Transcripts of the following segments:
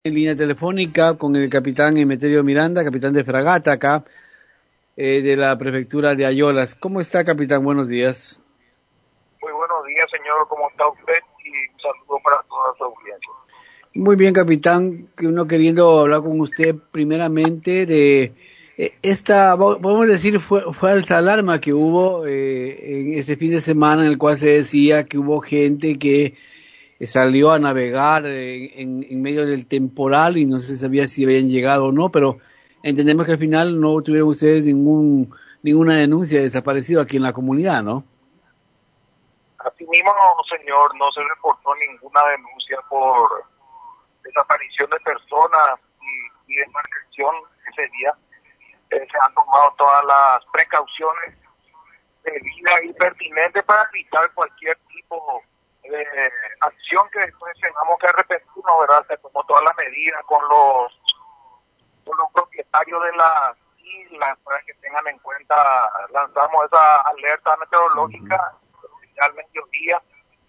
En línea telefónica con el capitán Emeterio Miranda, capitán de fragata acá, de la prefectura de Ayolas. ¿Cómo está, capitán? Buenos días. Muy buenos días, señor. ¿Cómo está usted? Y un saludo para toda su audiencia. Muy bien, capitán. Uno queriendo hablar con usted primeramente de podemos decir, fue falsa alarma que hubo en este fin de semana, en el cual se decía que hubo gente que salió a navegar en medio del temporal y no se sabía si habían llegado o no, pero entendemos que al final no tuvieron ustedes ninguna denuncia de desaparecido aquí en la comunidad, ¿no? Asimismo, señor, no se reportó ninguna denuncia por desaparición de personas y desaparición ese día. Se han tomado todas las precauciones debidas y pertinentes para evitar cualquier tipo de acción que después tengamos que arrepentirnos, ¿verdad? Se tomó todas las medidas con los propietarios de las islas para que tengan en cuenta. Lanzamos esa alerta meteorológica al mediodía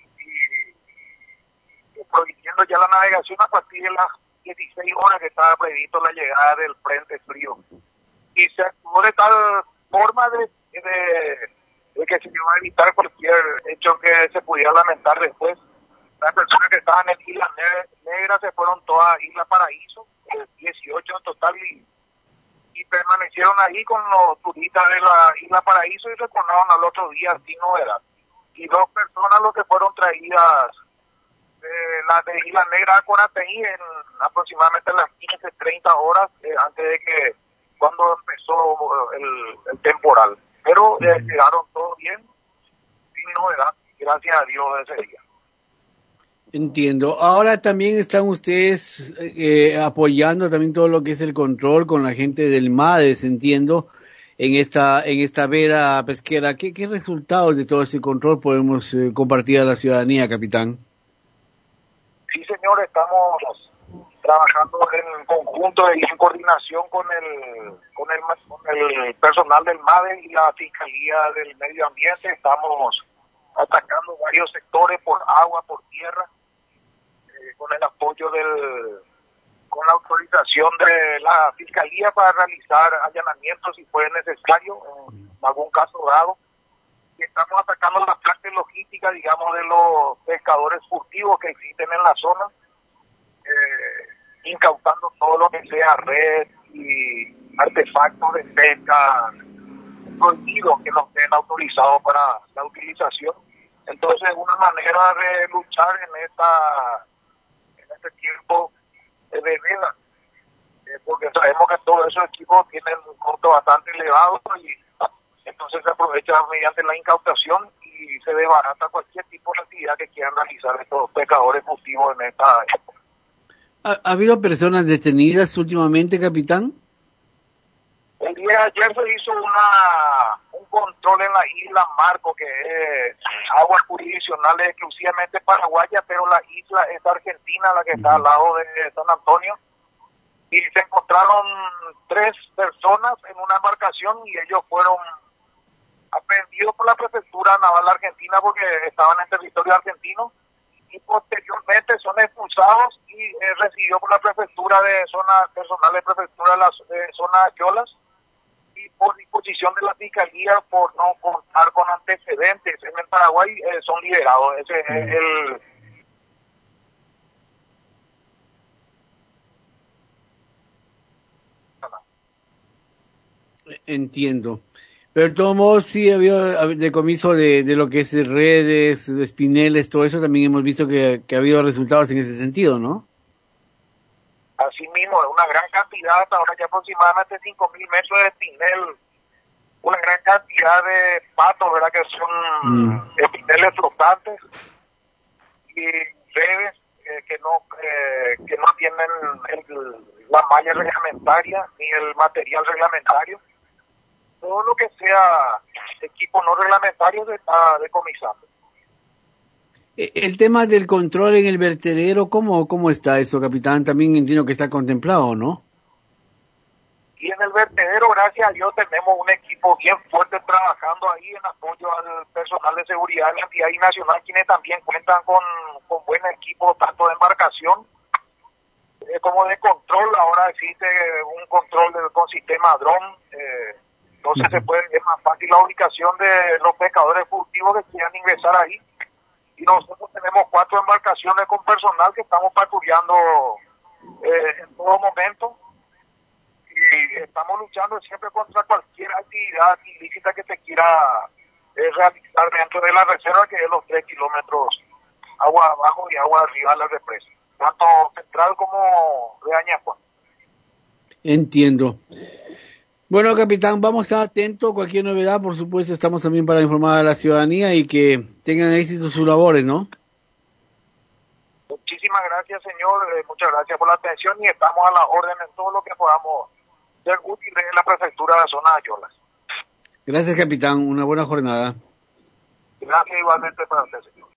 y prohibiendo ya la navegación a partir de las 16 horas que estaba previsto la llegada del frente frío. Y se actuó de tal forma de que se iba a evitar cualquier hecho que se pudiera lamentar después. Las personas que estaban en Isla Negra se fueron todas a Isla Paraíso, 18 en total, y permanecieron ahí con los turistas de la Isla Paraíso y retornaron al otro día sin novedad. Y dos personas los que fueron traídas de Isla Negra a Conateí en aproximadamente las 15:30 horas antes de que cuando empezó el temporal. Pero llegaron todos bien, sin novedad, gracias a Dios ese día. Entiendo. Ahora también están ustedes apoyando también todo lo que es el control con la gente del MADES, entiendo, en esta veda pesquera. ¿Qué resultados de todo ese control podemos compartir a la ciudadanía, capitán? Sí, señor, estamos trabajando en conjunto y en coordinación con el personal del MADES y la Fiscalía del Medio Ambiente. Estamos atacando varios sectores por agua, por tierra, con el apoyo con la autorización de la Fiscalía para realizar allanamientos si fue necesario, en algún caso dado. Y estamos atacando la parte logística, digamos, de los pescadores furtivos que existen en la zona, incautando todo lo que sea red y artefactos de pesca prohibidos que no estén autorizados para la utilización. Entonces, una manera de luchar en este tiempo de veda, porque sabemos que todos esos equipos tienen un costo bastante elevado y entonces se aprovecha mediante la incautación y se desbarata cualquier tipo de actividad que quieran realizar estos pescadores furtivos en esta época. ¿Ha habido personas detenidas últimamente, capitán? El día de ayer se hizo un control en la isla Marco, que es aguas jurisdiccionales exclusivamente paraguayas, pero la isla es argentina, la que está al lado de San Antonio, y se encontraron 3 personas en una embarcación y ellos fueron aprehendidos por la prefectura naval argentina porque estaban en territorio argentino y posteriormente son expulsados y recibió por la prefectura de zona personal de prefectura de zona Ayolas, y por disposición de la Fiscalía por no contar con antecedentes en el Paraguay son liberados. Ese es el Entiendo. Pero de todos modos sí ha habido decomiso de lo que es redes, espineles, todo eso. También hemos visto que ha habido resultados en ese sentido, ¿no? Asimismo, una gran cantidad, ahora ya aproximadamente 5.000 metros de espinel, una gran cantidad de patos, ¿verdad? Que son espineles flotantes y redes que no tienen la malla reglamentaria ni el material reglamentario. Todo lo que sea equipo no reglamentario se está decomisando. El tema del control en el vertedero, ¿cómo está eso, capitán? También entiendo que está contemplado, ¿no? Y en el vertedero, gracias a Dios, tenemos un equipo bien fuerte trabajando ahí en apoyo al personal de seguridad de la entidad y nacional, quienes también cuentan con buen equipo, tanto de embarcación como de control. Ahora existe un control con sistema dron, entonces es más fácil la ubicación de los pescadores furtivos que quieran ingresar ahí. Y nosotros tenemos 4 embarcaciones con personal que estamos patrullando en todo momento, y estamos luchando siempre contra cualquier actividad ilícita que se quiera realizar dentro de la reserva, que es los 3 kilómetros agua abajo y agua arriba de la represa, tanto central como de Añasco. Entiendo. Bueno, capitán, vamos a estar atentos. Cualquier novedad, por supuesto, estamos también para informar a la ciudadanía y que tengan éxito sus labores, ¿no? Muchísimas gracias, señor. Muchas gracias por la atención y estamos a la orden en todo lo que podamos ser útiles en la prefectura de la zona de Ayolas. Gracias, capitán. Una buena jornada. Gracias igualmente para usted, señor.